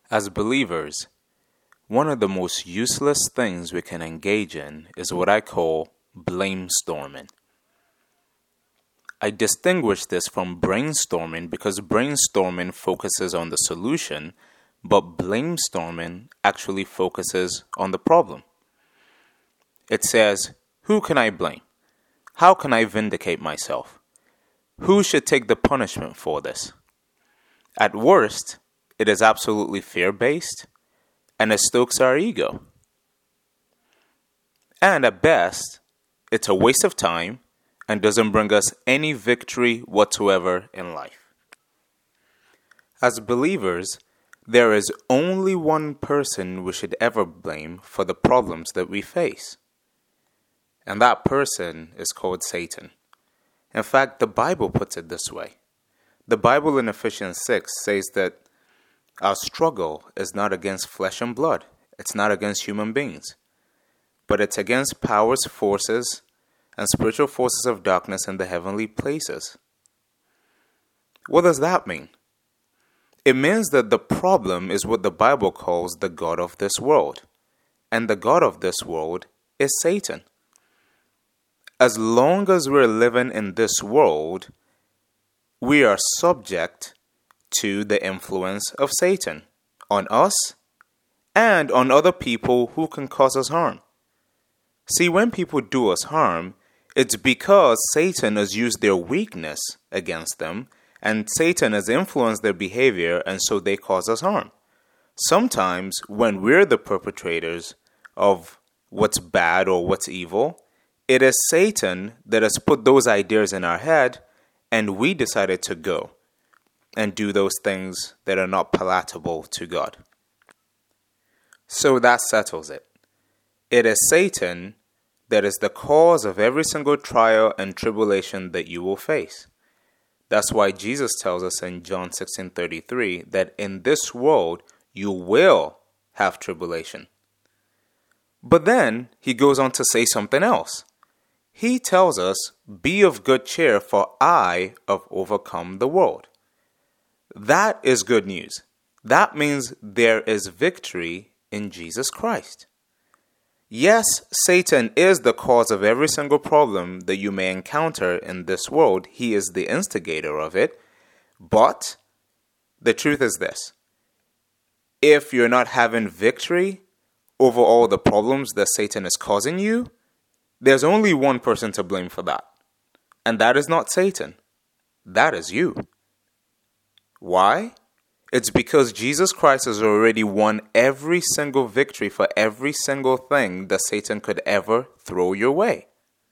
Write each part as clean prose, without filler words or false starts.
As believers, one of the most useless things we can engage in is what I call blamestorming. I distinguish this from brainstorming because brainstorming focuses on the solution, but blamestorming actually focuses on the problem. It says, who can I blame? How can I vindicate myself? Who should take the punishment for this? At worst, it is absolutely fear-based, and it stokes our ego. And at best, it's a waste of time and doesn't bring us any victory whatsoever in life. As believers, there is only one person we should ever blame for the problems that we face. And that person is called Satan. In fact, the Bible puts it this way. The Bible in Ephesians 6 says that our struggle is not against flesh and blood. It's not against human beings. But it's against powers, forces, and spiritual forces of darkness in the heavenly places. What does that mean? It means that the problem is what the Bible calls the God of this world. And the God of this world is Satan. As long as we're living in this world, we are subject to the influence of Satan on us and on other people who can cause us harm. See, when people do us harm, it's because Satan has used their weakness against them, and Satan has influenced their behavior, and so they cause us harm. Sometimes, when we're the perpetrators of what's bad or what's evil, it is Satan that has put those ideas in our head, and we decided to go and do those things that are not palatable to God. So that settles it. It is Satan that is the cause of every single trial and tribulation that you will face. That's why Jesus tells us in John 16:33 that in this world you will have tribulation. But then he goes on to say something else. He tells us, be of good cheer, for I have overcome the world. That is good news. That means there is victory in Jesus Christ. Yes, Satan is the cause of every single problem that you may encounter in this world. He is the instigator of it. But the truth is this. If you're not having victory over all the problems that Satan is causing you, there's only one person to blame for that. And that is not Satan. That is you. Why? It's because Jesus Christ has already won every single victory for every single thing that Satan could ever throw your way.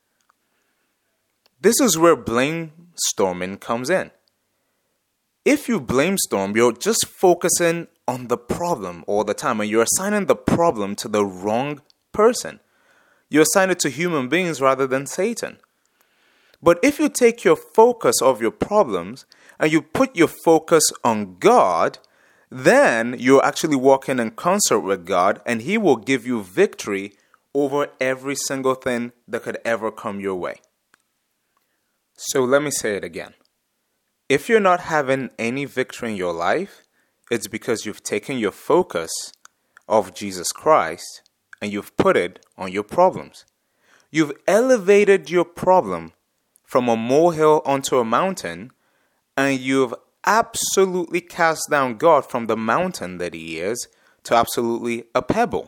This is where blamestorming comes in. If you blamestorm, you're just focusing on the problem all the time, and you're assigning the problem to the wrong person. You assign it to human beings rather than Satan. But if you take your focus of your problems and you put your focus on God, then you're actually walking in concert with God, and He will give you victory over every single thing that could ever come your way. So let me say it again. If you're not having any victory in your life, it's because you've taken your focus of Jesus Christ and you've put it on your problems. You've elevated your problem from a molehill onto a mountain, and you've absolutely cast down God from the mountain that He is to absolutely a pebble.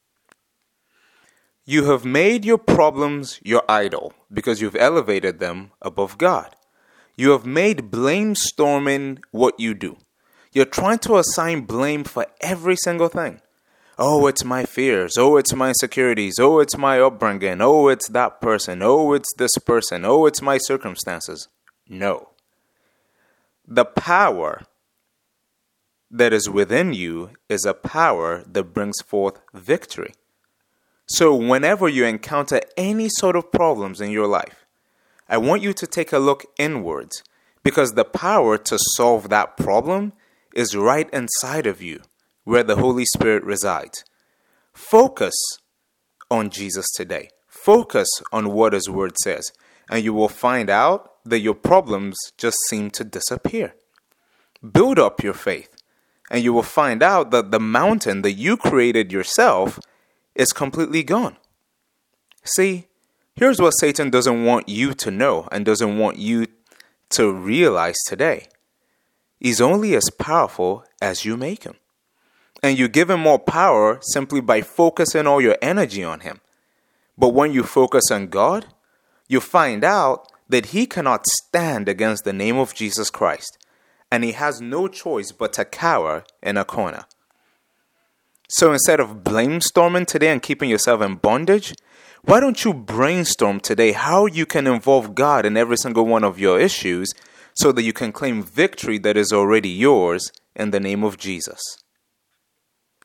You have made your problems your idol because you've elevated them above God. You have made blamestorming what you do. You're trying to assign blame for every single thing. Oh, it's my fears. Oh, it's my insecurities. Oh, it's my upbringing. Oh, it's that person. Oh, it's this person. Oh, it's my circumstances. No. The power that is within you is a power that brings forth victory. So whenever you encounter any sort of problems in your life, I want you to take a look inwards, because the power to solve that problem is right inside of you, where the Holy Spirit resides. Focus on Jesus today. Focus on what His Word says, and you will find out that your problems just seem to disappear. Build up your faith. And you will find out that the mountain that you created yourself is completely gone. See, here's what Satan doesn't want you to know and doesn't want you to realize today. He's only as powerful as you make him. And you give him more power simply by focusing all your energy on him. But when you focus on God, you find out that he cannot stand against the name of Jesus Christ. And he has no choice but to cower in a corner. So instead of brainstorming today and keeping yourself in bondage, why don't you brainstorm today how you can involve God in every single one of your issues so that you can claim victory that is already yours in the name of Jesus?